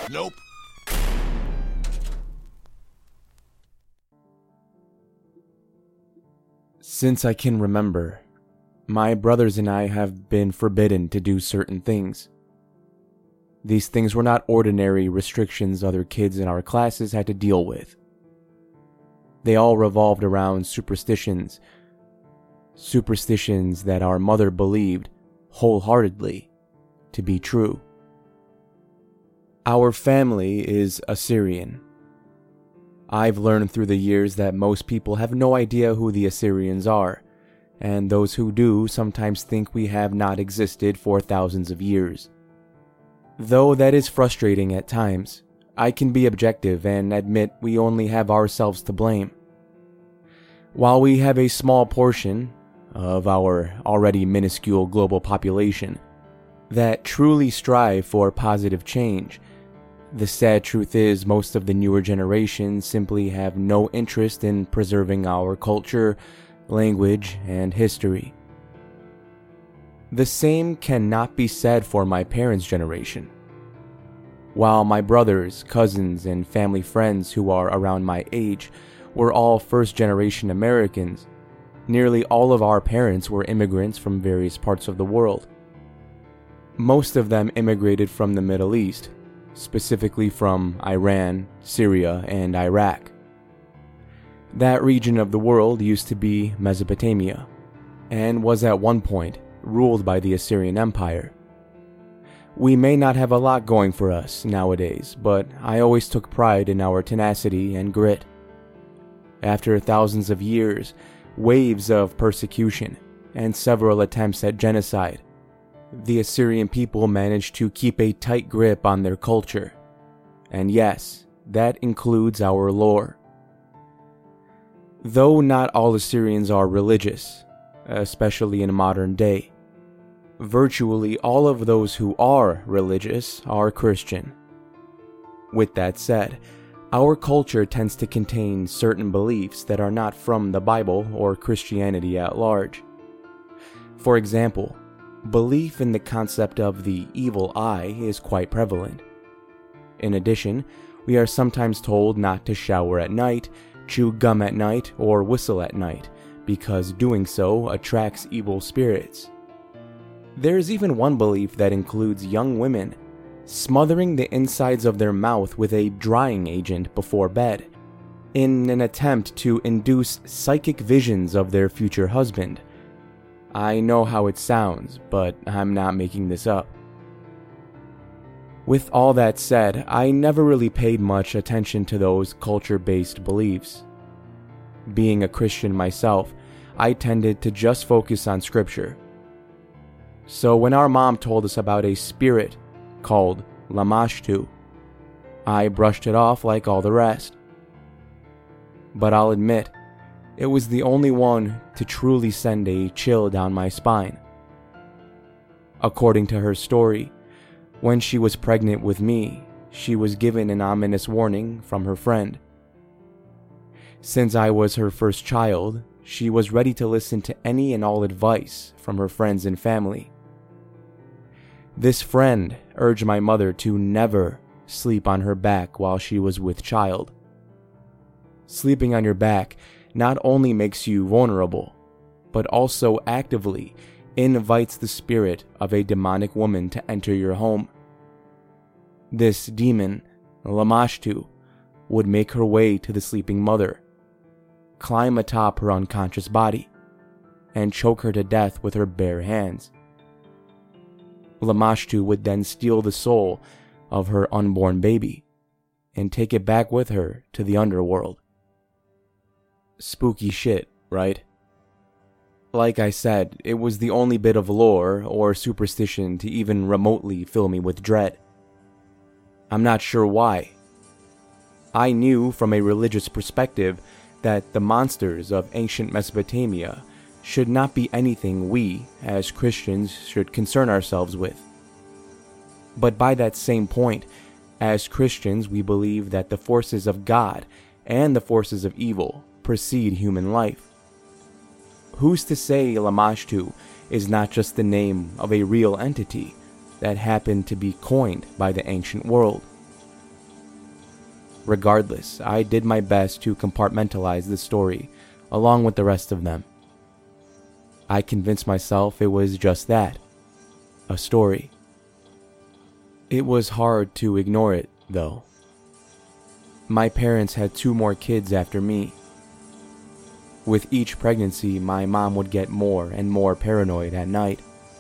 Nope. Since I can remember, my brothers and I have been forbidden to do certain things. These things were not ordinary restrictions other kids in our classes had to deal with. They all revolved around superstitions that our mother believed wholeheartedly to be true. Our family is Assyrian. I've learned through the years that most people have no idea who the Assyrians are, and those who do sometimes think we have not existed for thousands of years. Though that is frustrating at times, I can be objective and admit we only have ourselves to blame. While we have a small portion of our already minuscule global population that truly strive for positive change, the sad truth is most of the newer generations simply have no interest in preserving our culture, language, and history. The same cannot be said for my parents' generation. While my brothers, cousins, and family friends who are around my age were all first-generation Americans, nearly all of our parents were immigrants from various parts of the world. Most of them immigrated from the Middle East, specifically from Iran, Syria, and Iraq. That region of the world used to be Mesopotamia, and was at one point ruled by the Assyrian Empire. We may not have a lot going for us nowadays, but I always took pride in our tenacity and grit. After thousands of years, waves of persecution, and several attempts at genocide, the Assyrian people managed to keep a tight grip on their culture. And yes, that includes our lore. Though not all Assyrians are religious, especially in modern day, virtually all of those who are religious are Christian. With that said, our culture tends to contain certain beliefs that are not from the Bible or Christianity at large. For example, belief in the concept of the evil eye is quite prevalent. In addition, we are sometimes told not to shower at night, chew gum at night, or whistle at night, because doing so attracts evil spirits. There is even one belief that includes young women smothering the insides of their mouth with a drying agent before bed, in an attempt to induce psychic visions of their future husband. I know how it sounds, but I'm not making this up. With all that said, I never really paid much attention to those culture-based beliefs. Being a Christian myself, I tended to just focus on scripture. So when our mom told us about a spirit called Lamashtu, I brushed it off like all the rest. But I'll admit, it was the only one to truly send a chill down my spine. According to her story, when she was pregnant with me, she was given an ominous warning from her friend. Since I was her first child, she was ready to listen to any and all advice from her friends and family. This friend urged my mother to never sleep on her back while she was with child. Sleeping on your back not only makes you vulnerable, but also actively invites the spirit of a demonic woman to enter your home. This demon, Lamashtu, would make her way to the sleeping mother, climb atop her unconscious body, and choke her to death with her bare hands. Lamashtu would then steal the soul of her unborn baby and take it back with her to the underworld. Spooky shit, right? Like I said, it was the only bit of lore or superstition to even remotely fill me with dread. I'm not sure why. I knew from a religious perspective that the monsters of ancient Mesopotamia should not be anything we, as Christians, should concern ourselves with. But by that same point, as Christians, we believe that the forces of God and the forces of evil precede human life. Who's to say Lamashtu is not just the name of a real entity that happened to be coined by the ancient world? Regardless, I did my best to compartmentalize the story along with the rest of them. I convinced myself it was just that, a story. It was hard to ignore it, though. My parents had 2 more kids after me. With each pregnancy, my mom would get more and more paranoid at night.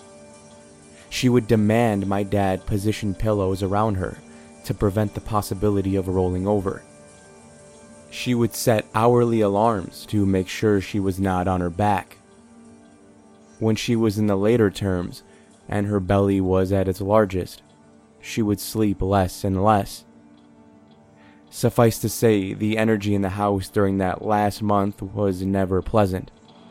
She would demand my dad position pillows around her to prevent the possibility of rolling over. She would set hourly alarms to make sure she was not on her back. When she was in the later terms and her belly was at its largest, she would sleep less and less. Suffice to say, the energy in the house during that last month was never pleasant.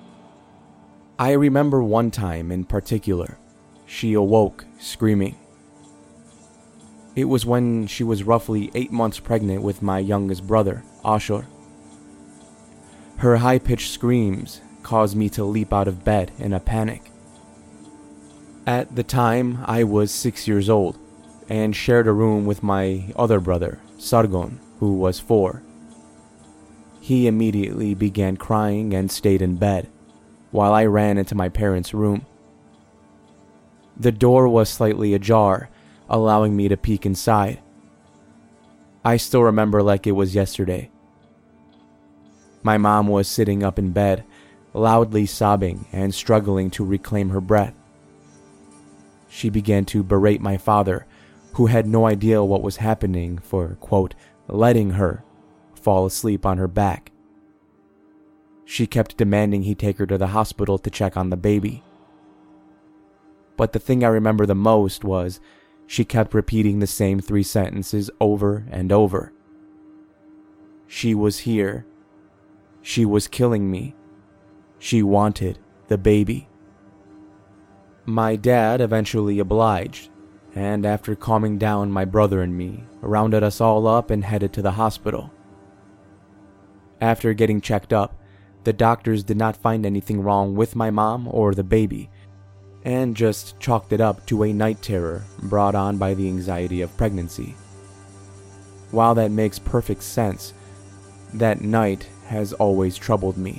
I remember one time in particular, she awoke screaming. It was when she was roughly 8 months pregnant with my youngest brother, Ashur. Her high-pitched screams caused me to leap out of bed in a panic. At the time, I was 6 years old and shared a room with my other brother, Sargon, who was 4. He immediately began crying and stayed in bed, while I ran into my parents' room. The door was slightly ajar, allowing me to peek inside. I still remember like it was yesterday. My mom was sitting up in bed, loudly sobbing and struggling to reclaim her breath. She began to berate my father, who had no idea what was happening, for, quote, letting her fall asleep on her back. She kept demanding he take her to the hospital to check on the baby. But the thing I remember the most was she kept repeating the same 3 sentences over and over. She was here. She was killing me. She wanted the baby. My dad eventually obliged, and after calming down my brother and me, rounded us all up and headed to the hospital. After getting checked up, the doctors did not find anything wrong with my mom or the baby, and just chalked it up to a night terror brought on by the anxiety of pregnancy. While that makes perfect sense, that night has always troubled me.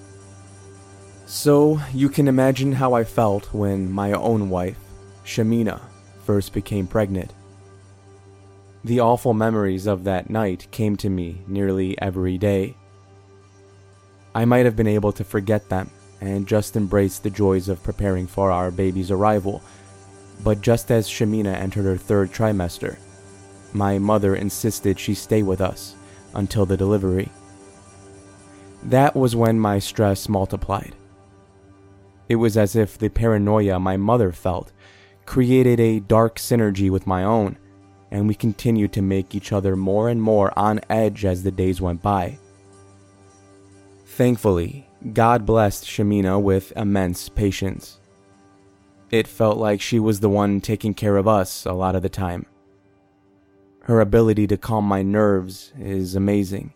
So you can imagine how I felt when my own wife, Shamina, first became pregnant. The awful memories of that night came to me nearly every day. I might have been able to forget them and just embrace the joys of preparing for our baby's arrival, but just as Shamina entered her 3rd trimester, my mother insisted she stay with us until the delivery. That was when my stress multiplied. It was as if the paranoia my mother felt created a dark synergy with my own, and we continued to make each other more and more on edge as the days went by. Thankfully, God blessed Shamina with immense patience. It felt like she was the one taking care of us a lot of the time. Her ability to calm my nerves is amazing.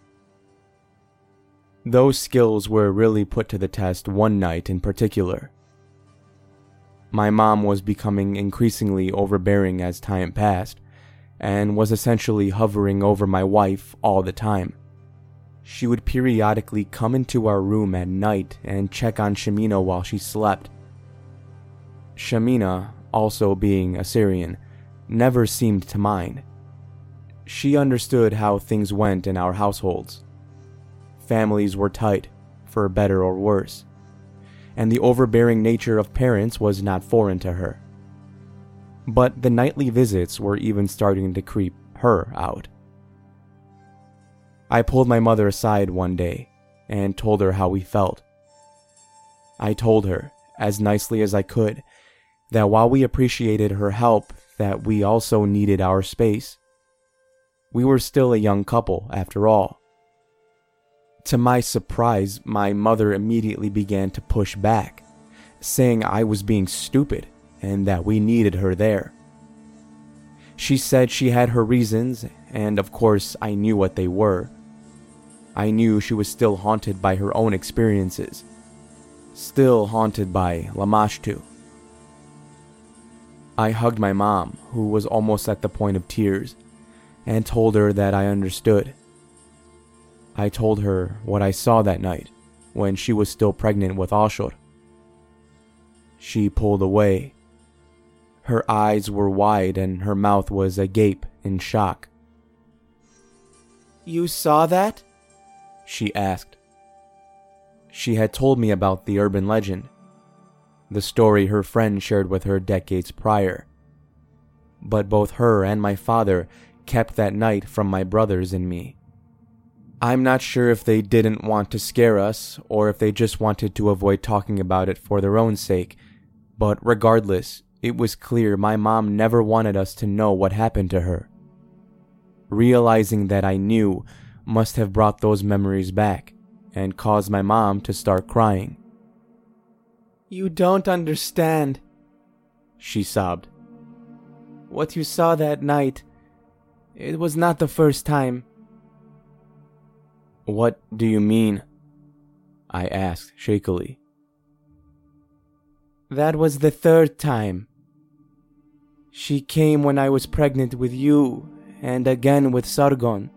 Those skills were really put to the test one night in particular. My mom was becoming increasingly overbearing as time passed, and was essentially hovering over my wife all the time. She would periodically come into our room at night and check on Shamina while she slept. Shamina, also being Assyrian, never seemed to mind. She understood how things went in our households. Families were tight, for better or worse, and the overbearing nature of parents was not foreign to her. But the nightly visits were even starting to creep her out. I pulled my mother aside one day and told her how we felt. I told her, as nicely as I could, that while we appreciated her help, that we also needed our space. We were still a young couple, after all. To my surprise, my mother immediately began to push back, saying I was being stupid and that we needed her there. She said she had her reasons, and of course I knew what they were. I knew she was still haunted by her own experiences, still haunted by Lamashtu. I hugged my mom, who was almost at the point of tears, and told her that I understood I told her what I saw that night when she was still pregnant with Ashur. She pulled away. Her eyes were wide and her mouth was agape in shock. "You saw that?" she asked. She had told me about the urban legend, the story her friend shared with her decades prior. But both her and my father kept that night from my brothers and me. I'm not sure if they didn't want to scare us or if they just wanted to avoid talking about it for their own sake, but regardless, it was clear my mom never wanted us to know what happened to her. Realizing that I knew must have brought those memories back and caused my mom to start crying. "You don't understand," she sobbed. "What you saw that night, it was not the first time." "What do you mean?" I asked shakily. "That was the third time. She came when I was pregnant with you, and again with Sargon."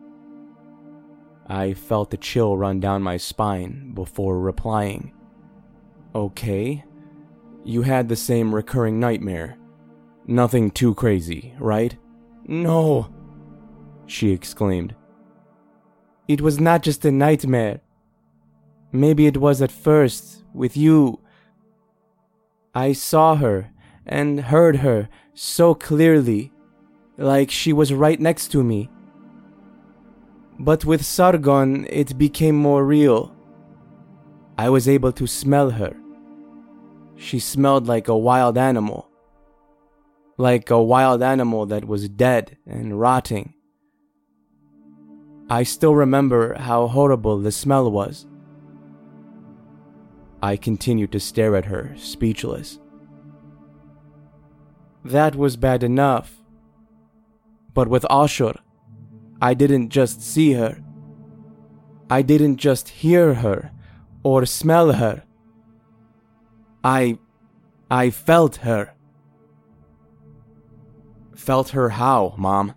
I felt a chill run down my spine before replying. "Okay, you had the same recurring nightmare. Nothing too crazy, right?" "No," she exclaimed. "It was not just a nightmare. Maybe it was at first, with you. I saw her and heard her so clearly, like she was right next to me. But with Sargon, it became more real. I was able to smell her. She smelled like a wild animal. Like a wild animal that was dead and rotting. I still remember how horrible the smell was." I continued to stare at her, speechless. "That was bad enough. But with Ashur, I didn't just see her. I didn't just hear her or smell her. I felt her." "Felt her how, Mom?"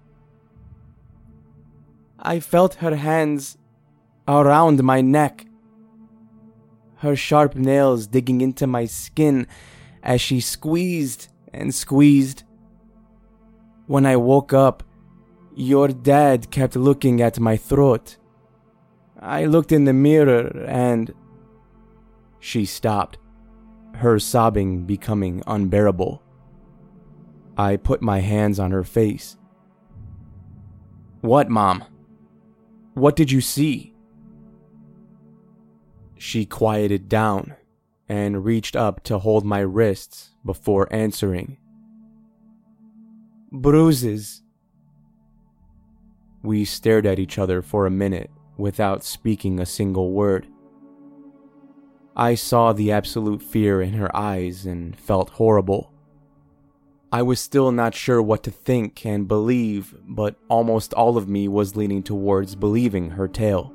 "I felt her hands around my neck. Her sharp nails digging into my skin as she squeezed and squeezed. When I woke up, your dad kept looking at my throat. I looked in the mirror and..." She stopped, her sobbing becoming unbearable. I put my hands on her face. "What, Mom? What did you see?" She quieted down and reached up to hold my wrists before answering. "Bruises." We stared at each other for a minute without speaking a single word. I saw the absolute fear in her eyes and felt horrible. I was still not sure what to think and believe, but almost all of me was leaning towards believing her tale.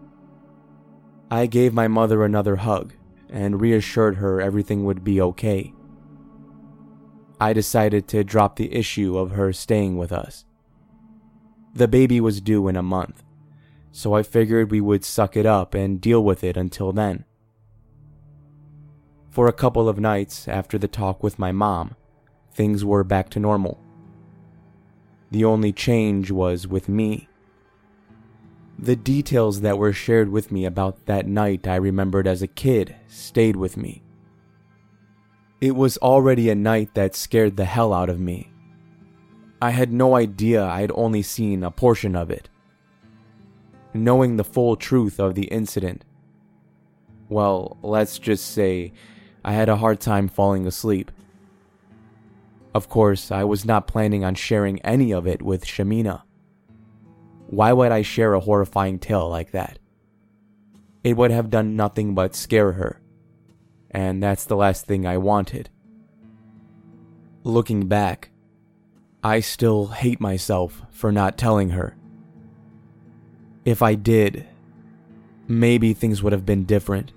I gave my mother another hug and reassured her everything would be okay. I decided to drop the issue of her staying with us. The baby was due in a month, so I figured we would suck it up and deal with it until then. For a couple of nights after the talk with my mom, things were back to normal. The only change was with me. The details that were shared with me about that night I remembered as a kid stayed with me. It was already a night that scared the hell out of me. I had no idea I'd only seen a portion of it. Knowing the full truth of the incident, well, let's just say I had a hard time falling asleep. Of course, I was not planning on sharing any of it with Shamina. Why would I share a horrifying tale like that? It would have done nothing but scare her, and that's the last thing I wanted. Looking back, I still hate myself for not telling her. If I did, maybe things would have been different.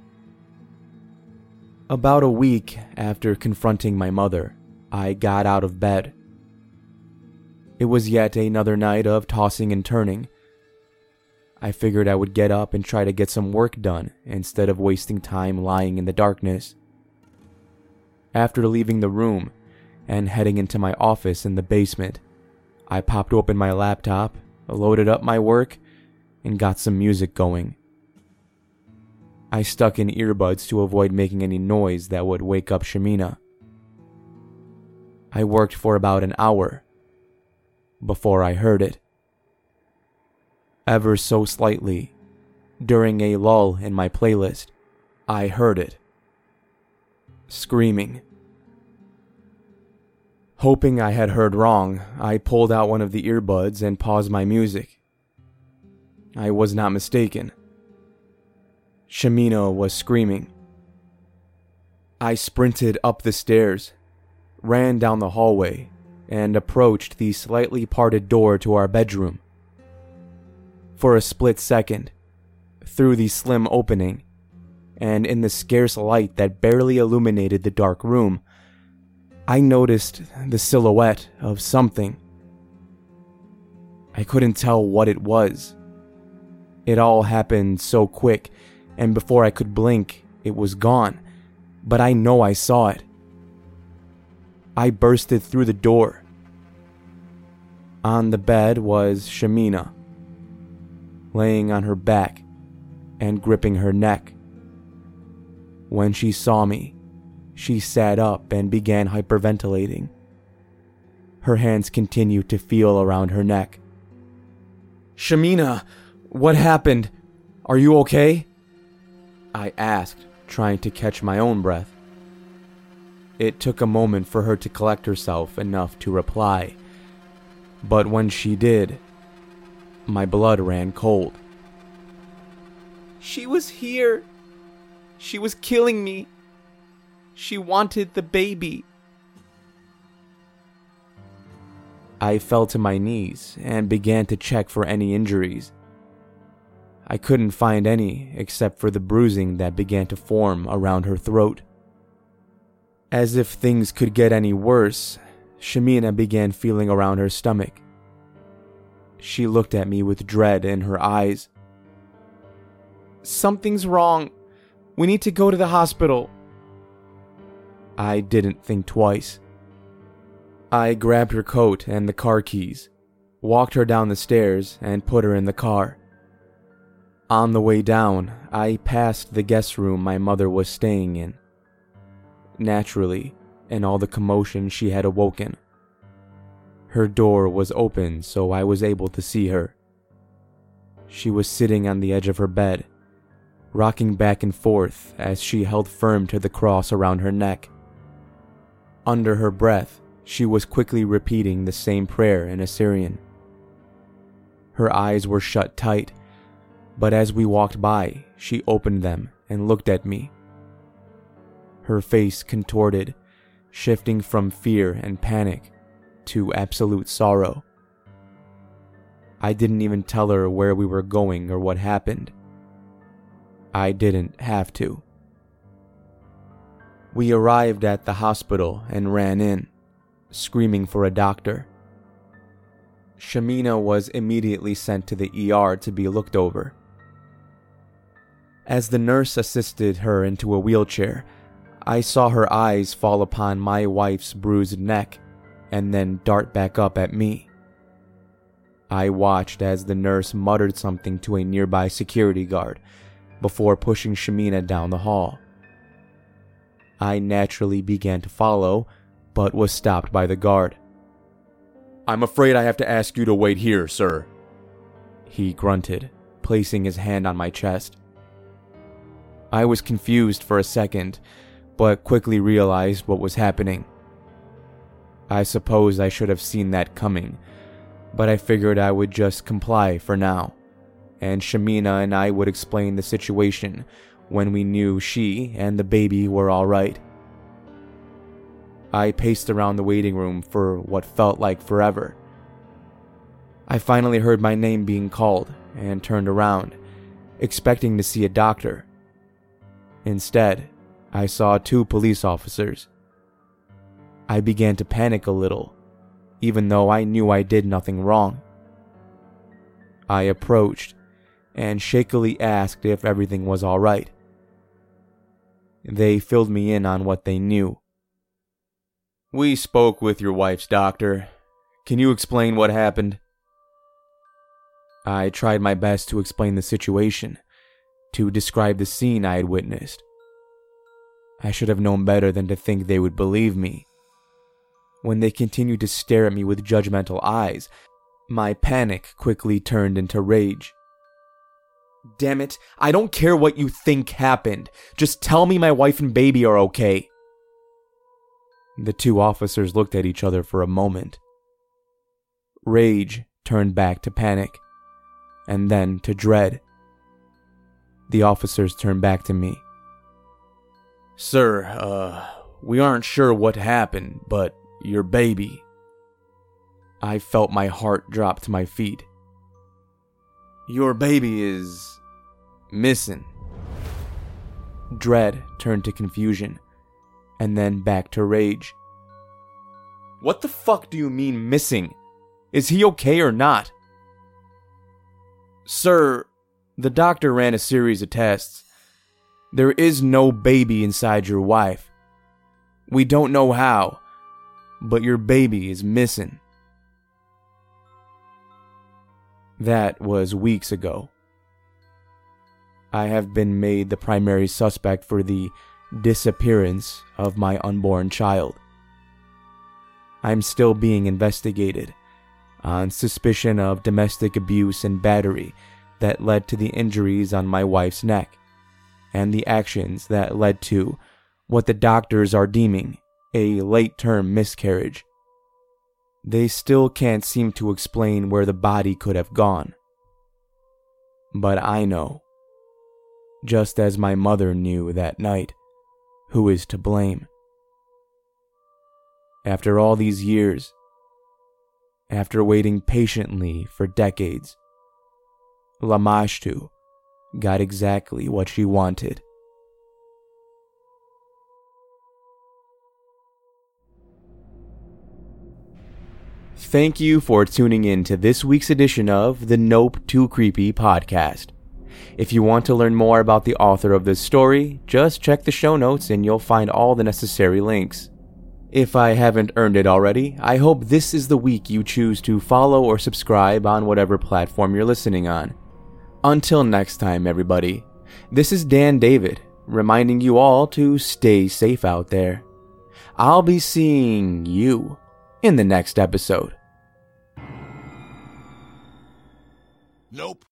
About a week after confronting my mother, I got out of bed. It was yet another night of tossing and turning. I figured I would get up and try to get some work done instead of wasting time lying in the darkness. After leaving the room and heading into my office in the basement, I popped open my laptop, loaded up my work, and got some music going. I stuck in earbuds to avoid making any noise that would wake up Shamina. I worked for about an hour before I heard it. Ever so slightly, during a lull in my playlist, I heard it. Screaming. Hoping I had heard wrong, I pulled out one of the earbuds and paused my music. I was not mistaken. Shamina was screaming. I sprinted up the stairs, ran down the hallway, and approached the slightly parted door to our bedroom. For a split second, through the slim opening, and in the scarce light that barely illuminated the dark room, I noticed the silhouette of something. I couldn't tell what it was. It all happened so quick, and before I could blink, it was gone, but I know I saw it. I bursted through the door. On the bed was Shamina, laying on her back and gripping her neck. When she saw me, she sat up and began hyperventilating. Her hands continued to feel around her neck. "Shamina, what happened? Are you okay?" I asked, trying to catch my own breath. It took a moment for her to collect herself enough to reply, but when she did, my blood ran cold. "She was here. She was killing me. She wanted the baby." I fell to my knees and began to check for any injuries. I couldn't find any except for the bruising that began to form around her throat. As if things could get any worse, Shamina began feeling around her stomach. She looked at me with dread in her eyes. "Something's wrong. We need to go to the hospital." I didn't think twice. I grabbed her coat and the car keys, walked her down the stairs, and put her in the car. On the way down, I passed the guest room my mother was staying in. Naturally, in all the commotion she had awoken. Her door was open, so I was able to see her. She was sitting on the edge of her bed, rocking back and forth as she held firm to the cross around her neck. Under her breath, she was quickly repeating the same prayer in Assyrian. Her eyes were shut tight, but as we walked by, she opened them and looked at me. Her face contorted, shifting from fear and panic to absolute sorrow. I didn't even tell her where we were going or what happened. I didn't have to. We arrived at the hospital and ran in, screaming for a doctor. Shamina was immediately sent to the ER to be looked over. As the nurse assisted her into a wheelchair, I saw her eyes fall upon my wife's bruised neck and then dart back up at me. I watched as the nurse muttered something to a nearby security guard before pushing Shamina down the hall. I naturally began to follow, but was stopped by the guard. "I'm afraid I have to ask you to wait here, sir," he grunted, placing his hand on my chest. I was confused for a second, but quickly realized what was happening. I suppose I should have seen that coming, but I figured I would just comply for now, and Shamina and I would explain the situation when we knew she and the baby were all right. I paced around the waiting room for what felt like forever. I finally heard my name being called and turned around, expecting to see a doctor. Instead, I saw 2 police officers. I began to panic a little, even though I knew I did nothing wrong. I approached, and shakily asked if everything was all right. They filled me in on what they knew. "We spoke with your wife's doctor. Can you explain what happened?" I tried my best to explain the situation, to describe the scene I had witnessed. I should have known better than to think they would believe me. When they continued to stare at me with judgmental eyes, my panic quickly turned into rage. "Damn it, I don't care what you think happened. Just tell me my wife and baby are okay." The two officers looked at each other for a moment. Rage turned back to panic, and then to dread. The officers turned back to me. "Sir, we aren't sure what happened, but your baby..." I felt my heart drop to my feet. "Your baby is... missing." Dread turned to confusion, and then back to rage. "What the fuck do you mean missing? Is he okay or not?" "Sir, the doctor ran a series of tests. There is no baby inside your wife. We don't know how, but your baby is missing." That was weeks ago. I have been made the primary suspect for the disappearance of my unborn child. I'm still being investigated on suspicion of domestic abuse and battery that led to the injuries on my wife's neck, and the actions that led to what the doctors are deeming a late-term miscarriage. They still can't seem to explain where the body could have gone. But I know, just as my mother knew that night, who is to blame. After all these years, after waiting patiently for decades, Lamashtu got exactly what she wanted. Thank you for tuning in to this week's edition of the Nope Too Creepy podcast. If you want to learn more about the author of this story, just check the show notes and you'll find all the necessary links. If I haven't earned it already, I hope this is the week you choose to follow or subscribe on whatever platform you're listening on. Until next time, everybody, this is Dan David, reminding you all to stay safe out there. I'll be seeing you in the next episode. Nope.